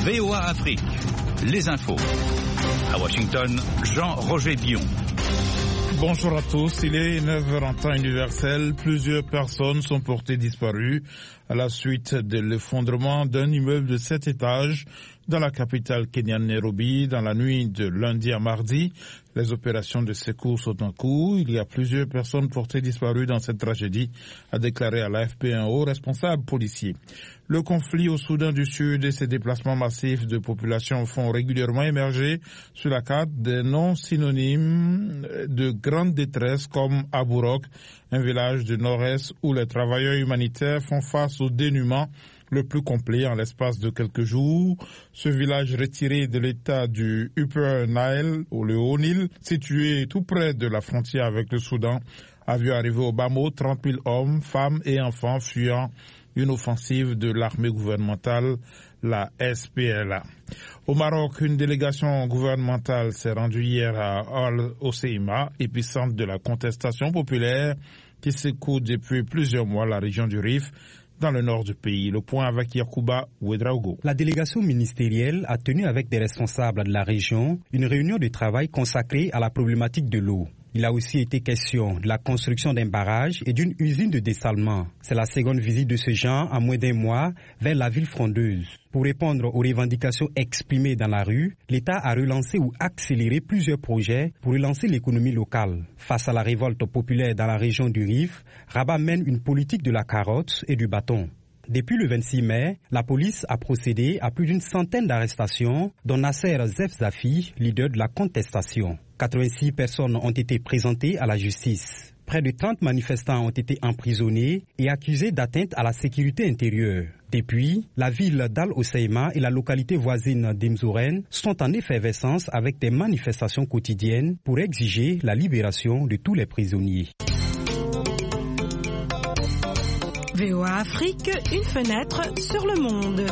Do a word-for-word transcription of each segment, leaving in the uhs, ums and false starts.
V O A Afrique, les infos. À Washington, Jean-Roger Billon. Bonjour à tous, il est neuf heures en temps universel. Plusieurs personnes sont portées disparues à la suite de l'effondrement d'un immeuble de sept étages dans la capitale kenyane Nairobi dans la nuit de lundi à mardi. Les opérations de secours sont en cours. Il y a plusieurs personnes portées disparues dans cette tragédie, a déclaré à l'A F P un haut responsable policier. Le conflit au Soudan du Sud et ses déplacements massifs de population font régulièrement émerger sur la carte des noms synonymes de grande détresse comme Aburok, un village du nord-est où les travailleurs humanitaires font face au dénuement le plus complet en l'espace de quelques jours. Ce village retiré de l'état du Upper Nile, ou le Haut-Nil, situé tout près de la frontière avec le Soudan, a vu arriver au bas mot trente mille hommes, femmes et enfants fuyant une offensive de l'armée gouvernementale, la S P L A. Au Maroc, une délégation gouvernementale s'est rendue hier à Al-Hoceima, épicentre de la contestation populaire qui secoue depuis plusieurs mois la région du Rif, dans le nord du pays. Le point avec Yacouba Ouedraogo. La délégation ministérielle a tenu avec des responsables de la région une réunion de travail consacrée à la problématique de l'eau. Il a aussi été question de la construction d'un barrage et d'une usine de dessalement. C'est la seconde visite de ce genre en moins d'un mois vers la ville frondeuse. Pour répondre aux revendications exprimées dans la rue, l'État a relancé ou accéléré plusieurs projets pour relancer l'économie locale. Face à la révolte populaire dans la région du Rif, Rabat mène une politique de la carotte et du bâton. Depuis le vingt-six mai, la police a procédé à plus d'une centaine d'arrestations, dont Nasser Zefzafi, leader de la contestation. quatre-vingt-six personnes ont été présentées à la justice. Près de trente manifestants ont été emprisonnés et accusés d'atteinte à la sécurité intérieure. Depuis, la ville d'Al-Hoceima et la localité voisine d'Imzouren sont en effervescence avec des manifestations quotidiennes pour exiger la libération de tous les prisonniers. V O A Afrique, une fenêtre sur le monde.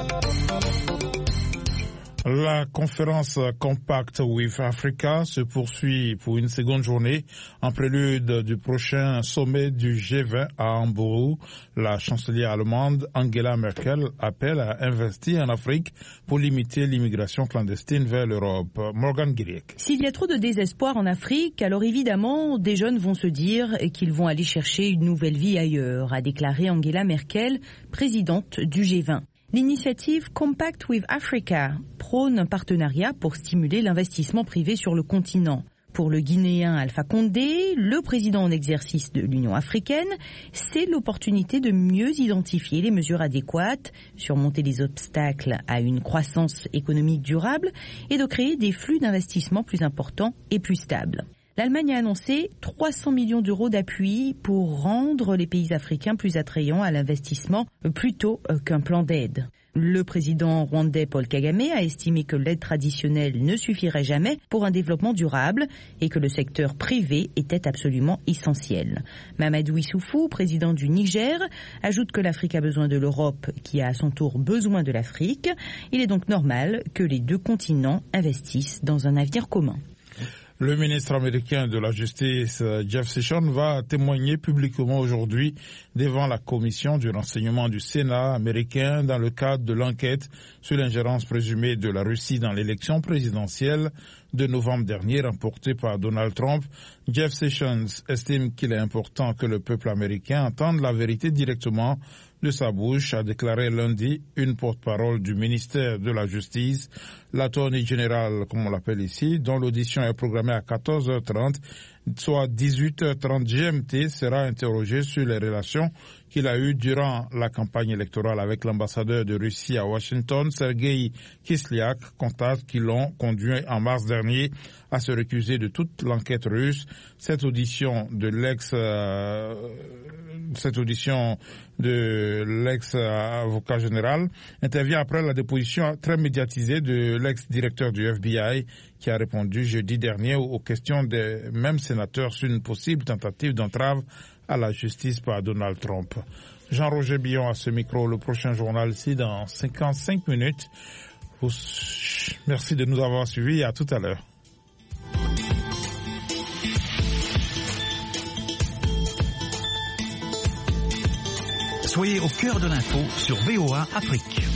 La conférence Compact with Africa se poursuit pour une seconde journée en prélude du prochain sommet du G vingt à Hambourg. La chancelière allemande Angela Merkel appelle à investir en Afrique pour limiter l'immigration clandestine vers l'Europe. Morgan Guiriec. S'il y a trop de désespoir en Afrique, alors évidemment, des jeunes vont se dire qu'ils vont aller chercher une nouvelle vie ailleurs, a déclaré Angela Merkel, présidente du G vingt. L'initiative Compact with Africa prône un partenariat pour stimuler l'investissement privé sur le continent. Pour le Guinéen Alpha Condé, le président en exercice de l'Union africaine, c'est l'opportunité de mieux identifier les mesures adéquates, surmonter les obstacles à une croissance économique durable et de créer des flux d'investissement plus importants et plus stables. L'Allemagne a annoncé trois cents millions d'euros d'appui pour rendre les pays africains plus attrayants à l'investissement plutôt qu'un plan d'aide. Le président rwandais Paul Kagame a estimé que l'aide traditionnelle ne suffirait jamais pour un développement durable et que le secteur privé était absolument essentiel. Mamadou Issoufou, président du Niger, ajoute que l'Afrique a besoin de l'Europe qui a à son tour besoin de l'Afrique. Il est donc normal que les deux continents investissent dans un avenir commun. Le ministre américain de la Justice, Jeff Sessions, va témoigner publiquement aujourd'hui devant la commission du renseignement du Sénat américain dans le cadre de l'enquête sur l'ingérence présumée de la Russie dans l'élection présidentielle de novembre dernier remportée par Donald Trump. Jeff Sessions estime qu'il est important que le peuple américain entende la vérité directement de sa bouche, a déclaré lundi une porte-parole du ministère de la Justice, l'attorney général, comme on l'appelle ici, dont l'audition est programmée à quatorze heures trente, soit dix-huit heures trente G M T, sera interrogé sur les relations qu'il a eues durant la campagne électorale avec l'ambassadeur de Russie à Washington, Sergei Kislyak, contacts qui l'ont conduit en mars dernier à se récuser de toute l'enquête russe. Cette audition de l'ex, euh, cette audition de l'ex-avocat général intervient après la déposition très médiatisée de l'ex-directeur du F B I qui a répondu jeudi dernier aux questions des mêmes sénateurs sur une possible tentative d'entrave à la justice par Donald Trump. Jean-Roger Billon à ce micro, le prochain journal ici dans cinquante-cinq minutes. Merci de nous avoir suivis et à tout à l'heure. Soyez au cœur de l'info sur V O A Afrique.